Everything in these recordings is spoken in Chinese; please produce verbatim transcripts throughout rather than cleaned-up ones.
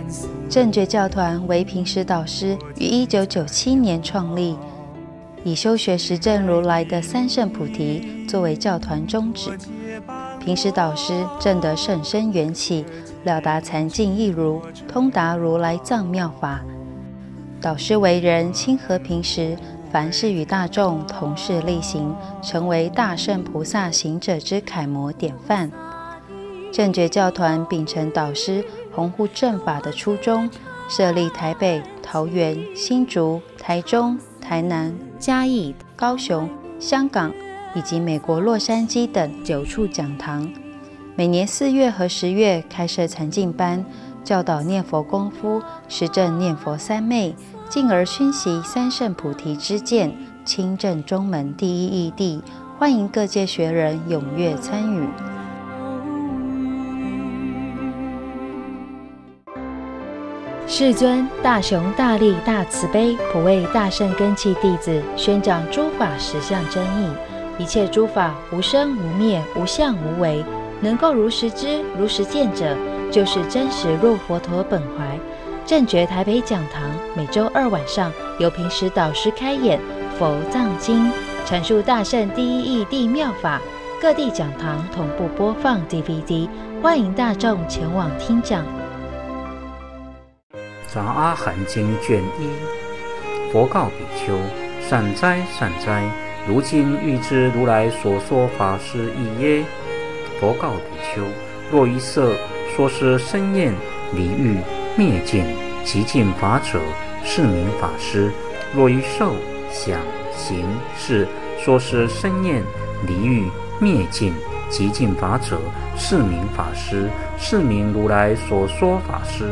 正觉教团为平时导师于一九九七年创立，以修学实证如来的三圣菩提作为教团宗旨。平时导师证得甚深缘起，了达禅境一如，通达如来藏妙法。导师为人亲和平时，凡事与大众同事力行，成为大圣菩萨行者之楷模典范。正觉教团秉承导师弘护正法的初衷，设立台北、桃园、新竹、台中、台南、嘉义、高雄、香港以及美国洛杉矶等九处讲堂。每年四月和十月开设禅净班，教导念佛功夫，实证念佛三昧，进而熏习三圣菩提之见，亲证中门第一义谛，欢迎各界学人踊跃参与。世尊大雄大力大慈悲，普为大圣根器弟子，宣讲诸法实相真义。一切诸法无生无灭，无相无为，能够如实知如实见者，就是真实入佛陀本怀。正觉台北讲堂每周二晚上由平时导师开演佛藏经，阐述大圣第一义谛妙法，各地讲堂同步播放 D V D， 欢迎大众前往听讲。 杂阿含经卷一，佛告比丘：善哉善哉，如今欲知如来所说法是义耶？佛告比丘：若于色说是生厌离欲灭尽极尽法者，是名法师；若于受想行识说是生厌离欲灭尽极尽法者，是名法师，是名如来所说法师。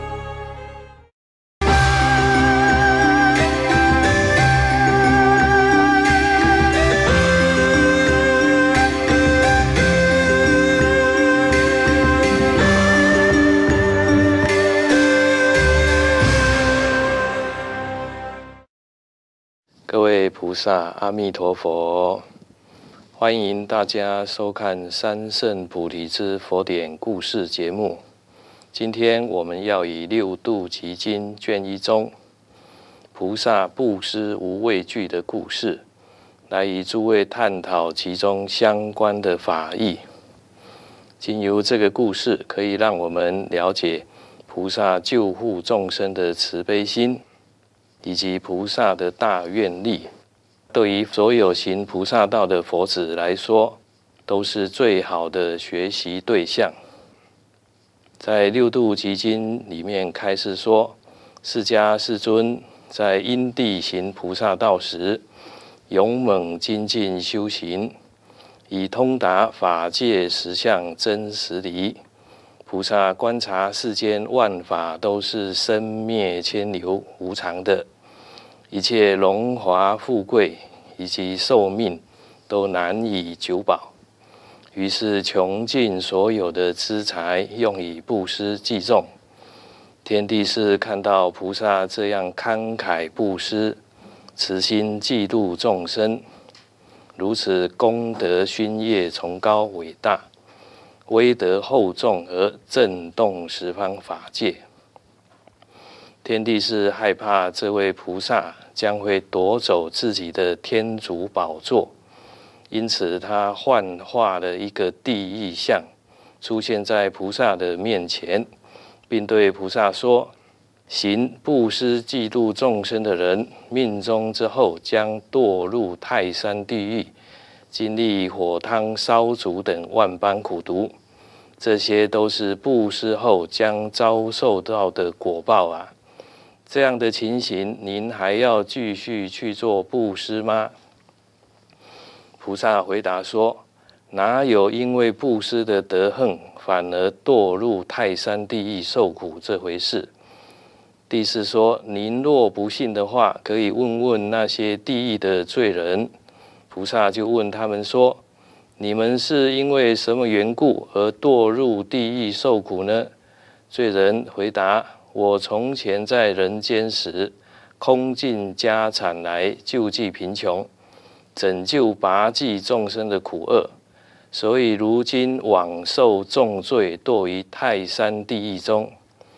各位菩萨，阿弥陀佛！欢迎大家收看三圣菩提之佛典故事节目。今天我们要以六度集经卷一中菩萨布施无畏惧的故事，来与诸位探讨其中相关的法义。经由这个故事，可以让我们了解菩萨救护众生的慈悲心，以及菩萨的大愿力，对于所有行菩萨道的佛子来说，都是最好的学习对象。在六度集经里面开示说，释迦世尊在因地行菩萨道时，勇猛精进修行，以通达法界实相真实理。菩萨观察世间万法都是生灭迁流无常的，一切荣华富贵以及寿命都难以久保，于是穷尽所有的资财，用以布施济众。天帝是看到菩萨这样慷慨布施，慈心济度众生，如此功德勋业崇高伟大，威德厚重而震动十方法界。天帝是害怕这位菩萨将会夺走自己的天竺宝座，因此他幻化了一个地狱像，出现在菩萨的面前，并对菩萨说：行布施济度众生的人，命终之后将堕入泰山地狱，经历火汤烧煮等万般苦毒，这些都是布施后将遭受到的果报啊！这样的情形，您还要继续去做布施吗？菩萨回答说：哪有因为布施的德行，反而堕入泰山地狱受苦这回事？帝释说：您若不信的话，可以问问那些地狱的罪人。菩萨就问他们说：你们是因为什么缘故而堕入地狱受苦呢？罪人回答：我从前在人间时，空尽家产来救济贫穷，拯救拔济众生的苦厄，所以如今枉受重罪，堕于泰山地狱中。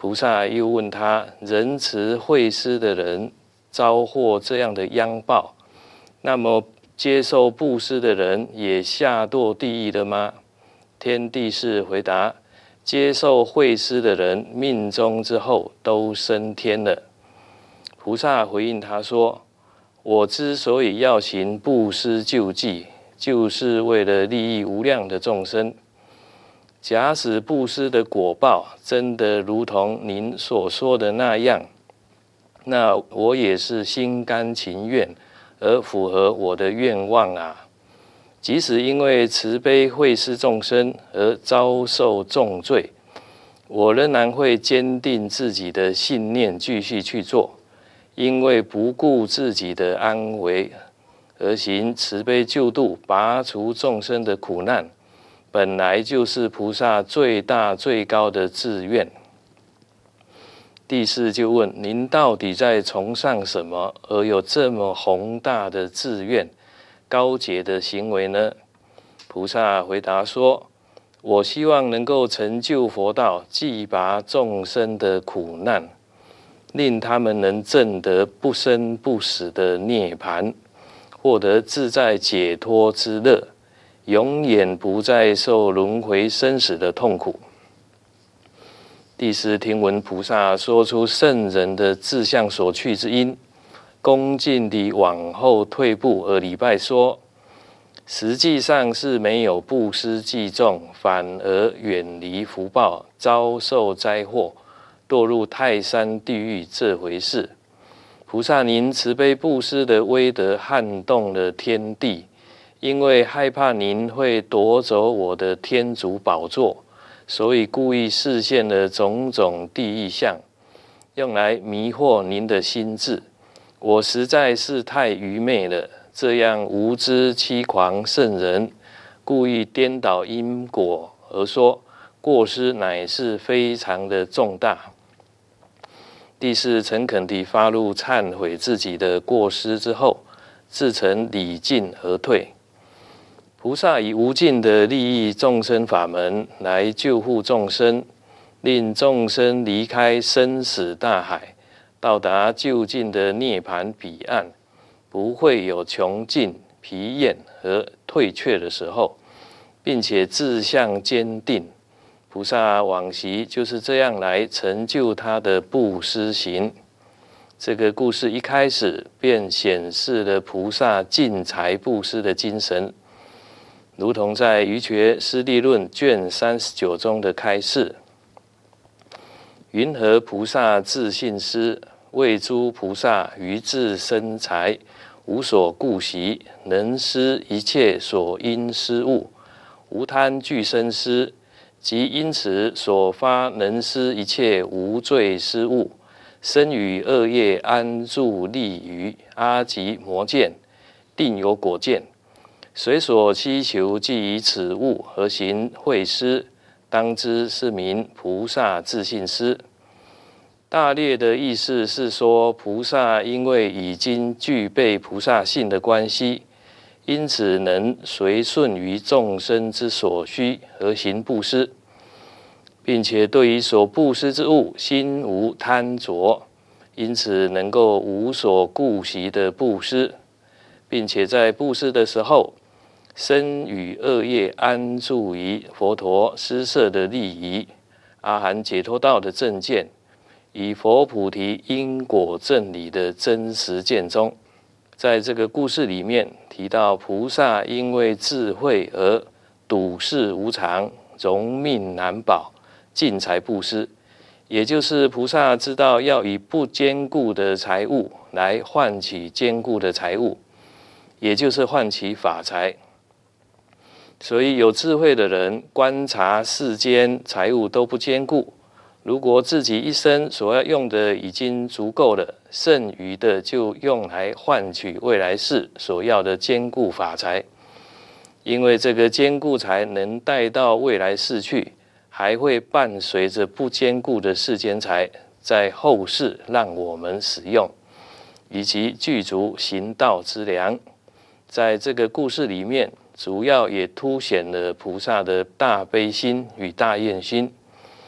菩萨又问他：仁慈惠施的人遭获这样的殃报，那么接受布施的人也下堕地狱了吗？天帝释回答：接受惠施的人命终之后都升天了。菩萨回应他说：我之所以要行布施救济，就是为了利益无量的众生。假使布施的果报真的如同您所说的那样，那我也是心甘情愿，而符合我的愿望啊。即使因为慈悲惠施众生而遭受重罪，我仍然会坚定自己的信念，继续去做。因为不顾自己的安危而行慈悲救度，拔除众生的苦难，本来就是菩萨最大最高的志愿。帝释就问：您到底在崇尚什么，而有这么宏大的志愿、高洁的行为呢？菩萨回答说：我希望能够成就佛道，济拔众生的苦难，令他们能证得不生不死的涅槃，获得自在解脱之乐，永远不再受轮回生死的痛苦。帝释听闻菩萨说出圣人的志向所去之因，恭敬地往后退步而礼拜说：实际上是没有布施济众，反而远离福报，遭受灾祸，堕入泰山地狱这回事。菩萨您慈悲布施的威德撼动了天地，因为害怕您会夺走我的天主宝座，所以故意示现了种种地狱相，用来迷惑您的心智。我实在是太愚昧了，这样无知欺狂圣人，故意颠倒因果而说，过失乃是非常的重大。帝释诚恳地发怒忏悔自己的过失之后，自诚礼敬而退。菩萨以无尽的利益众生法门来救护众生，令众生离开生死大海，到达究竟的涅槃彼岸，不会有穷尽、疲厌和退却的时候，并且志向坚定。菩萨往昔就是这样来成就他的布施行。这个故事一开始便显示了菩萨尽财布施的精神，如同在《瑜伽师地论》卷三十九中的开示：云何菩萨自信施？为诸菩萨于自身财，无所顾惜，能施一切所应施物，无贪具身施，即因此所发能施一切无罪施物，生于恶业安住立于阿吉摩见，定有果见。随所祈求即以此物而行惠施，当知是名菩萨自信施。大略的意思是说，菩萨因为已经具备菩萨性的关系，因此能随顺于众生之所需而行布施，并且对于所布施之物心无贪着，因此能够无所顾惜的布施，并且在布施的时候，身与恶业安住于佛陀施设的利益、阿含解脱道的正见，以佛菩提因果正理的真实见中。在这个故事里面提到，菩萨因为智慧而睹世无常，容命难保，尽财布施，也就是菩萨知道要以不坚固的财物来换取坚固的财物，也就是换取法财。所以有智慧的人观察世间财物都不坚固，如果自己一生所要用的已经足够了，剩余的就用来换取未来世所要的坚固法财。因为这个坚固财能带到未来世去，还会伴随着不坚固的世间财在后世让我们使用，以及具足行道之良。在这个故事里面，主要也凸显了菩萨的大悲心与大愿心。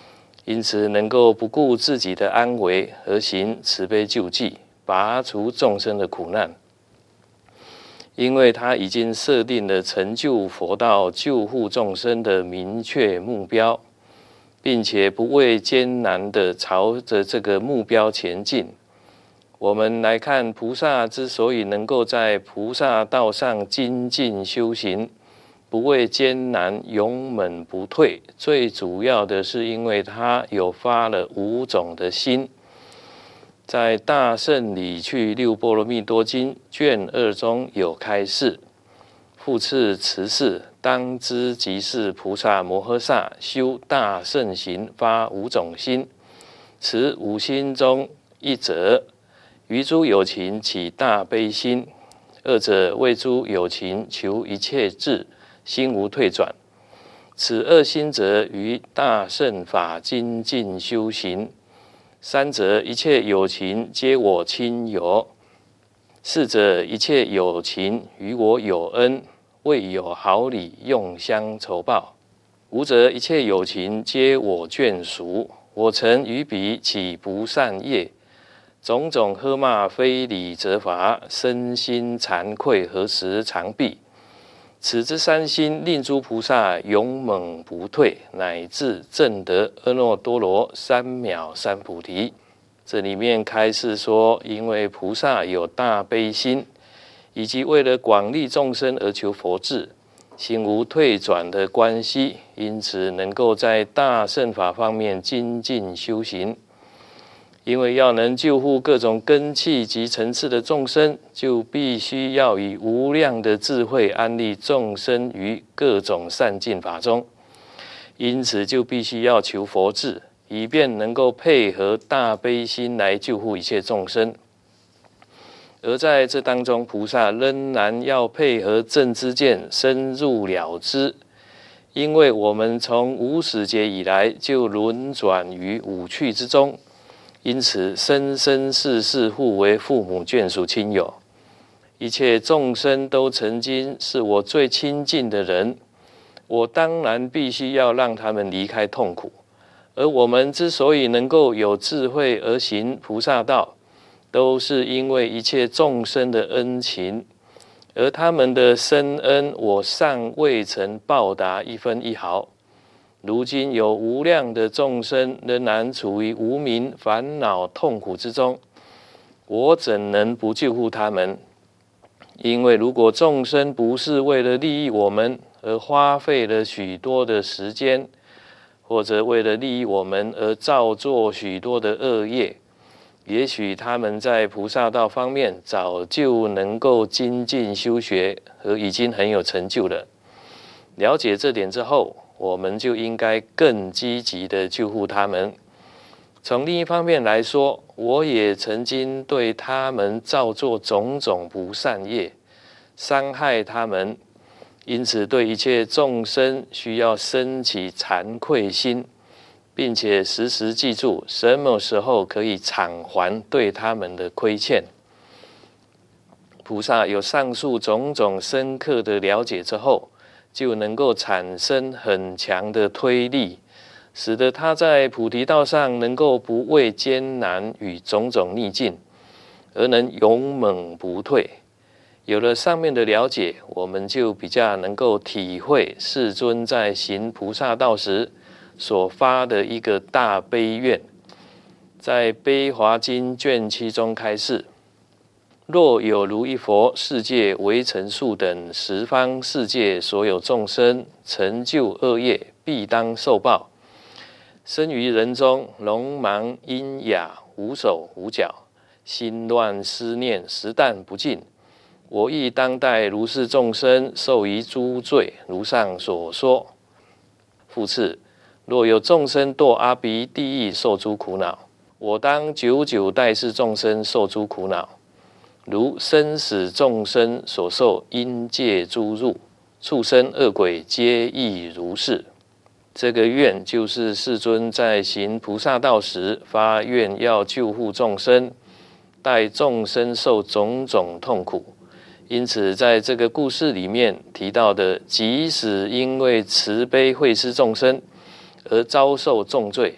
因此能够不顾自己的安危而行慈悲救济，拔除众生的苦难。因为他已经设定了成就佛道、救护众生的明确目标，并且不畏艰难地朝着这个目标前进。我们来看菩萨之所以能够在菩萨道上精进修行，不畏艰难，勇猛不退，最主要的是因为他有发了五种的心。在《大圣理趣六波罗蜜多经》卷二中有开示：复次持事，当知即是菩萨摩诃萨修大圣行发五种心。此五心中，一者于诸有情起大悲心，二者为诸有情求一切智，心无退转。此二心则于大圣法精进修行。三者一切有情皆我亲友。四者一切有情与我有恩，未有好礼用相酬报。五者一切有情皆我眷属，我曾于彼起不善业，种种呵骂非礼责罚，身心惭愧，何时常毕？此之三心令诸菩萨勇猛不退，乃至证得阿耨多罗三藐三菩提。这里面开示说，因为菩萨有大悲心，以及为了广利众生而求佛智，心无退转的关系，因此能够在大乘法方面精进修行。因为要能救护各种根器及层次的众生，就必须要以无量的智慧安利众生于各种善尽法中，因此就必须要求佛智，以便能够配合大悲心来救护一切众生。而在这当中，菩萨仍然要配合正知见，深入了知。因为我们从无始劫以来就轮转于五趣之中，因此生生世世互为父母眷属亲友，一切众生都曾经是我最亲近的人，我当然必须要让他们离开痛苦。而我们之所以能够有智慧而行菩萨道，都是因为一切众生的恩情，而他们的深恩我尚未曾报答一分一毫。如今有无量的众生仍然处于无明烦恼痛苦之中，我怎能不救护他们？因为如果众生不是为了利益我们而花费了许多的时间，或者为了利益我们而造作许多的恶业，也许他们在菩萨道方面早就能够精进修学，而已经很有成就了。了解这点之后，我们就应该更积极的救护他们。从另一方面来说，我也曾经对他们造作种种不善业，伤害他们，因此对一切众生需要升起惭愧心，并且时时记住什么时候可以偿还对他们的亏欠。菩萨有上述种种深刻的了解之后，就能够产生很强的推力，使得他在菩提道上能够不畏艰难与种种逆境，而能勇猛不退。有了上面的了解，我们就比较能够体会世尊在行菩萨道时所发的一个大悲愿。在《悲华经》卷七中开示：若有如一佛世界为成数等十方世界所有众生成就恶业，必当受报。生于人中，聋盲喑哑，无手无脚，心乱思念，实但不尽。我亦当代如是众生受于诸罪，如上所说。复次，若有众生堕阿鼻地狱受诸苦恼，我当久久代是众生受诸苦恼，如生死众生所受阴界诸入，畜生恶鬼皆亦如是。这个愿就是世尊在行菩萨道时发愿要救护众生，代众生受种种痛苦。因此在这个故事里面提到的，即使因为慈悲惠施众生而遭受重罪，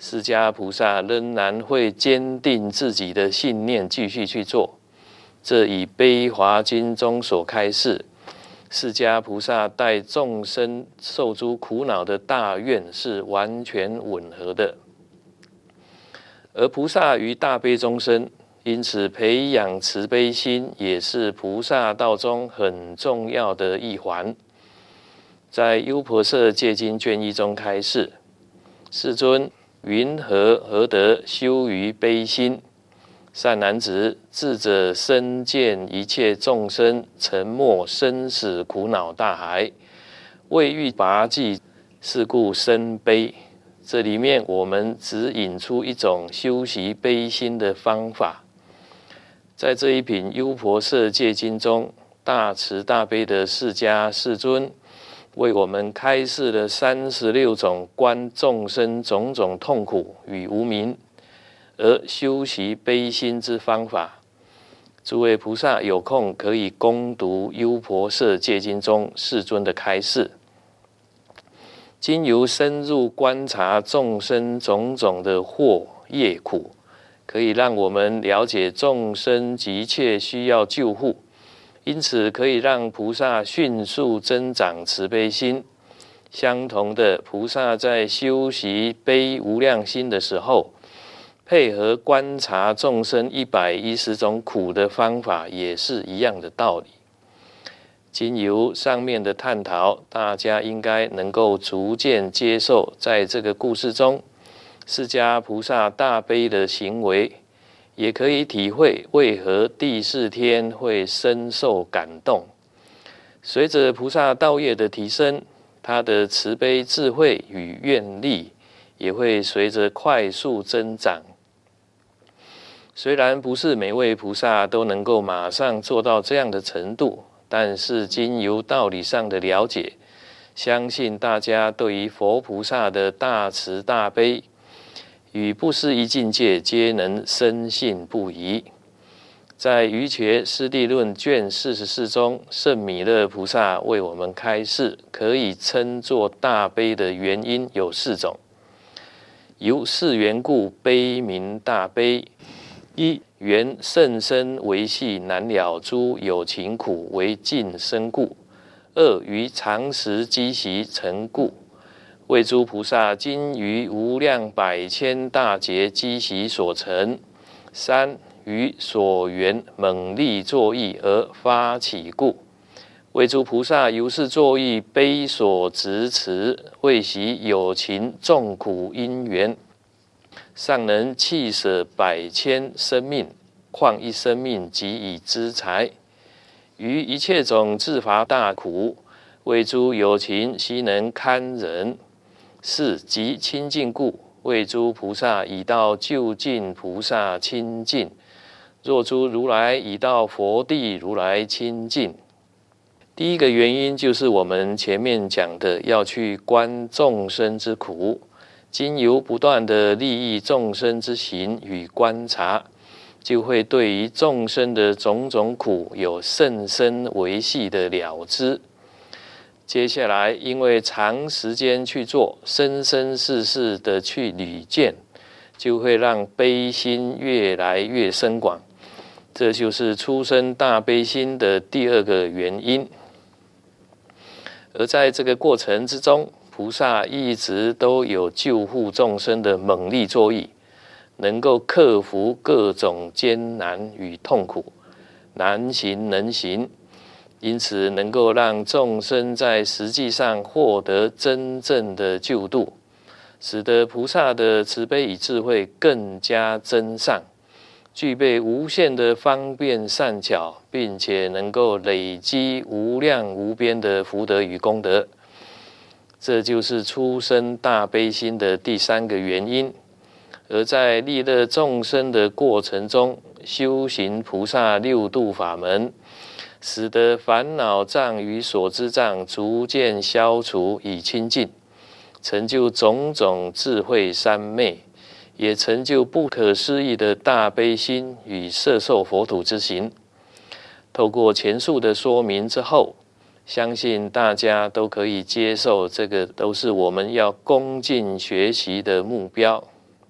释迦菩萨仍然会坚定自己的信念，继续去做。这与《悲华经》中所开示，释迦菩萨带众生受诸苦恼的大愿是完全吻合的。而菩萨于大悲中生，因此培养慈悲心也是菩萨道中很重要的一环。在《优婆塞戒经》卷一中开示，世尊，云何何得修于悲心？善男子，智者深见一切众生沉没生死苦恼大海，未欲拔济，是故生悲。这里面我们只引出一种修习悲心的方法。在这一品《优婆塞戒经》中，大慈大悲的释迦世尊为我们开示了三十六种观众生种种痛苦与无明而修习悲心之方法。诸位菩萨有空可以攻读《优婆塞戒经》中世尊的开示，经由深入观察众生种种的祸业苦，可以让我们了解众生急切需要救护，因此可以让菩萨迅速增长慈悲心。相同的，菩萨在修习悲无量心的时候，配合观察众生一百一十种苦的方法也是一样的道理。经由上面的探讨，大家应该能够逐渐接受，在这个故事中，释迦菩萨大悲的行为，也可以体会为何第四天会深受感动。随着菩萨道业的提升，他的慈悲智慧与愿力也会随着快速增长。虽然不是每位菩萨都能够马上做到这样的程度，但是经由道理上的了解，相信大家对于佛菩萨的大慈大悲与不思议境界皆能深信不疑。在《瑜伽师地论》卷四十四中，圣弥勒菩萨为我们开示，可以称作大悲的原因有四种。由是缘故，悲名大悲。一、缘甚深维系难了诸有情苦为尽生故；二、于常时积习成故，为诸菩萨今于无量百千大劫积习所成；三、于所缘猛力作意而发起故，为诸菩萨由是作意悲所执持，为习有情众苦因缘，尚能弃舍百千生命，况一生命即以资财。于一切种自伐大苦，为诸有情悉能堪忍。是即清净故，为诸菩萨以到究竟菩萨清净。若诸如来以到佛地如来清净。第一个原因就是我们前面讲的，要去观众生之苦，经由不断的利益众生之行与观察，就会对于众生的种种苦有甚深维系的了知。接下来因为长时间去做，生生世世的去履见，就会让悲心越来越深广。这就是出生大悲心的第二个原因。而在这个过程之中，菩萨一直都有救护众生的猛力作意，能够克服各种艰难与痛苦，难行能行，因此能够让众生在实际上获得真正的救度，使得菩萨的慈悲与智慧更加增上，具备无限的方便善巧，并且能够累积无量无边的福德与功德。这就是出生大悲心的第三个原因。而在利乐众生的过程中，修行菩萨六度法门，使得烦恼障与所知障逐渐消除与清净，成就种种智慧三昧，也成就不可思议的大悲心与摄受佛土之行。透过前述的说明之后，相信大家都可以接受，这个都是我们要恭敬学习的目标。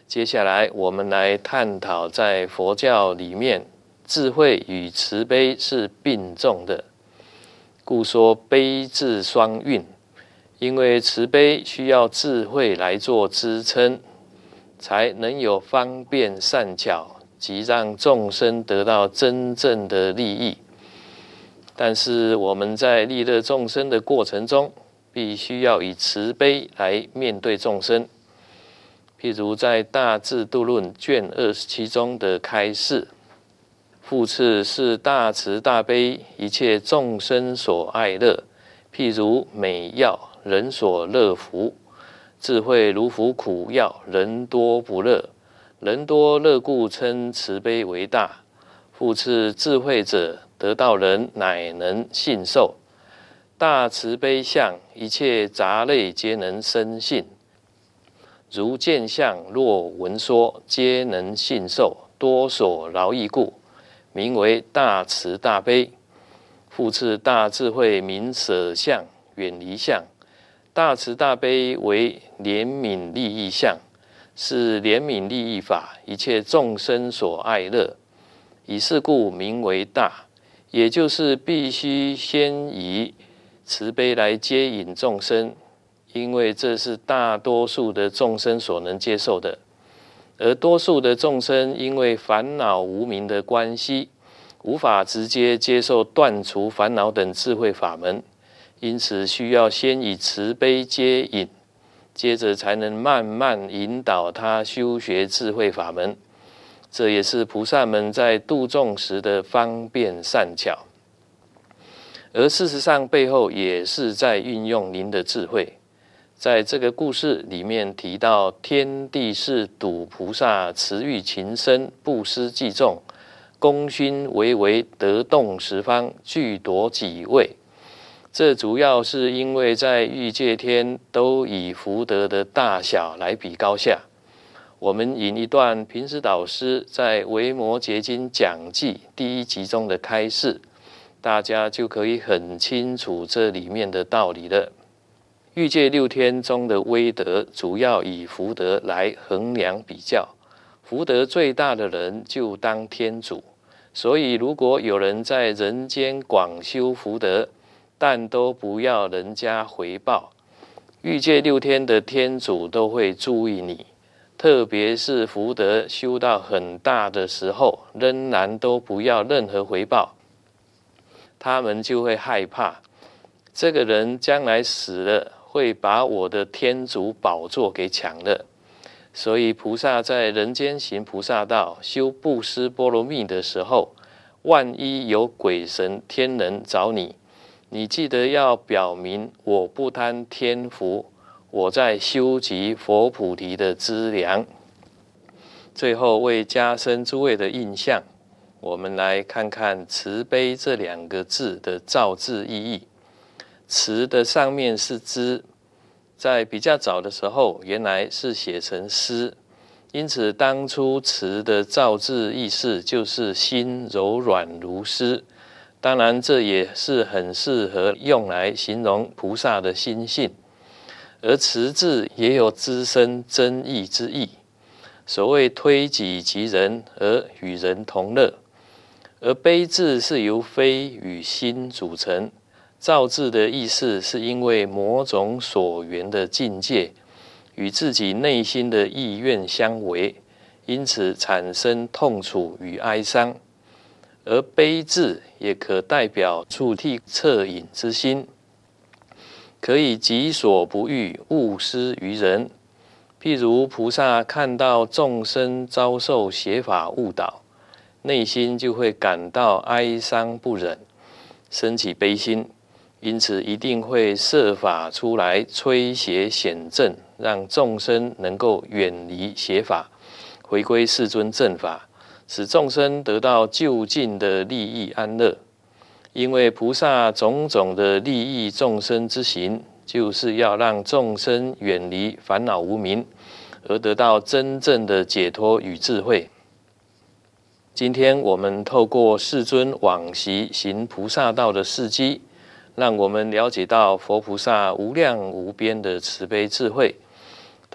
接下来我们来探讨，在佛教里面，智慧与慈悲是并重的，故说悲智双运。因为慈悲需要智慧来做支撑，才能有方便善巧，及让众生得到真正的利益。但是我们在利乐众生的过程中，必须要以慈悲来面对众生。譬如在《大智度论》卷二十七中的开示，复次是大慈大悲，一切众生所爱乐，譬如美药，人所乐服；智慧如服苦药，人多不乐。人多乐故称慈悲为大。复次智慧者，得到人乃能信受。大慈悲相，一切杂类皆能生信。如见相，若闻说，皆能信受，多所饶益故，名为大慈大悲。复次大智慧，明舍相，远离相。大慈大悲为怜悯利益相，是怜悯利益法，一切众生所爱乐。以是故名为大，也就是必须先以慈悲来接引众生，因为这是大多数的众生所能接受的。而多数的众生因为烦恼无明的关系，无法直接接受断除烦恼等智慧法门，因此需要先以慈悲接引，接着才能慢慢引导他修学智慧法门。这也是菩萨们在度众时的方便善巧。而事实上背后也是在运用您的智慧。在这个故事里面提到，天地是睹菩萨慈欲勤身，布施济众，功勋巍巍，得动十方，具夺己位。这主要是因为在欲界天都以福德的大小来比高下。我们引一段平时导师在《维摩诘经讲记》第一集中的开示，大家就可以很清楚这里面的道理了。欲界六天中的威德，主要以福德来衡量比较，福德最大的人就当天主。所以如果有人在人间广修福德，但都不要人家回报，欲界六天的天主都会注意你。特别是福德修到很大的时候，仍然都不要任何回报，他们就会害怕，这个人将来死了，会把我的天主宝座给抢了。所以菩萨在人间行菩萨道，修布施波罗蜜的时候，万一有鬼神天人找你，你记得要表明我不贪天福，我在修集佛菩提的资粮。最后为加深诸位的印象，我们来看看慈悲这两个字的造字意义。慈的上面是知，在比较早的时候原来是写成思，因此当初慈的造字意思就是心柔软如丝。当然这也是很适合用来形容菩萨的心性。而慈字也有滋生真义之意，所谓推己及人而与人同乐。而悲字是由非与心组成，造字的意思是因为某种所缘的境界与自己内心的意愿相违，因此产生痛楚与哀伤。而悲字也可代表触涕恻隐之心，可以己所不欲，勿施于人。譬如菩萨看到众生遭受邪法误导，内心就会感到哀伤不忍，生起悲心，因此一定会设法出来摧邪显正，让众生能够远离邪法，回归世尊正法，使众生得到究竟的利益安乐。因为菩萨种种的利益众生之行，就是要让众生远离烦恼无明，而得到真正的解脱与智慧。今天我们透过世尊往昔行菩萨道的事迹，让我们了解到佛菩萨无量无边的慈悲智慧，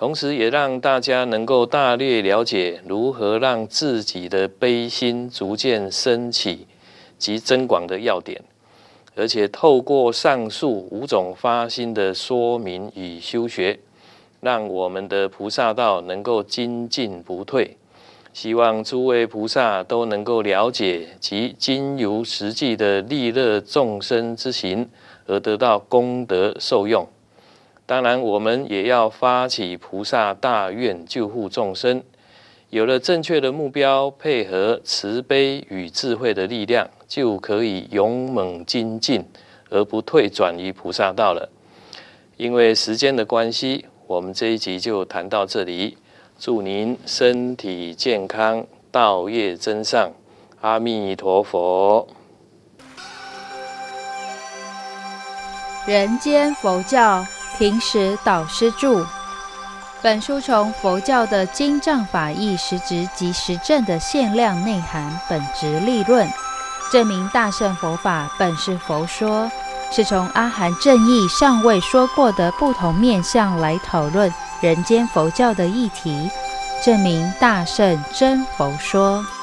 同时也让大家能够大略了解如何让自己的悲心逐渐升起及增广的要点，而且透过上述五种发心的说明与修学，让我们的菩萨道能够精进不退。希望诸位菩萨都能够了解及经由实际的利乐众生之行而得到功德受用。当然，我们也要发起菩萨大愿救护众生。有了正确的目标，配合慈悲与智慧的力量，就可以勇猛精进，而不退转于菩萨道了。因为时间的关系，我们这一集就谈到这里。祝您身体健康，道业增上。阿弥陀佛。 人间佛教平时导师著。本书从佛教的经藏法义实质及实证的限量内涵本质立论，证明大乘佛法本是佛说，是从阿含正义尚未说过的不同面向来讨论人间佛教的议题，证明大乘真佛说。